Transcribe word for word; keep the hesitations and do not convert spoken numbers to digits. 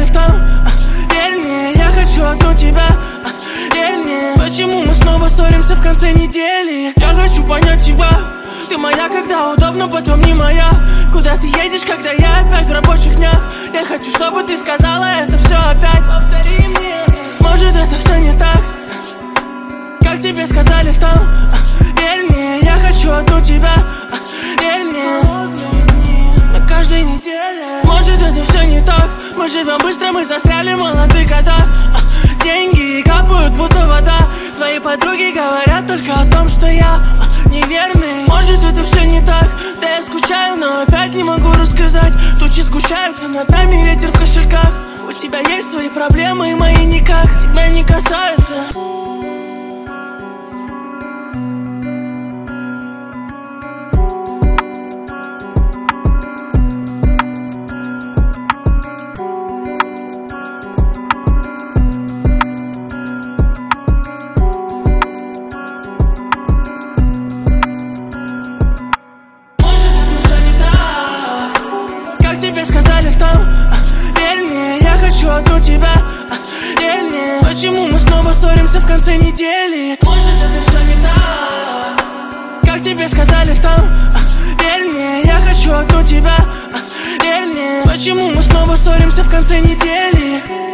в том, а, верь мне, я хочу одну тебя, а, верь мне. Почему мы снова ссоримся в конце недели? Я хочу понять тебя. Ты моя, когда удобно, потом не моя. Куда ты едешь, когда я опять в рабочих днях? Я хочу, чтобы ты сказала это все опять. Повтори мне. Может, это все не так, как тебе сказали в том, а, верь мне, я хочу одну тебя, а, верь мне. На каждой неделе. Может, это все не так. Мы живем быстро, мы застряли в молодых годах, а, деньги капают, будто вода. Твои подруги говорят только о том, что я, а, неверный. Может, это все не так. Да я скучаю, но опять не могу рассказать. Тучи сгущаются, над нами ветер в кошельках. У тебя есть свои проблемы, и мои никак тебя не касаются. Тебе сказали в том, а, верь мне, я хочу одну тебя, а, верь мне. Почему мы снова ссоримся в конце недели? Может, это все не так, как тебе сказали в том, а, верь мне, я хочу одну тебя, а, верь мне. Почему мы снова ссоримся в конце недели?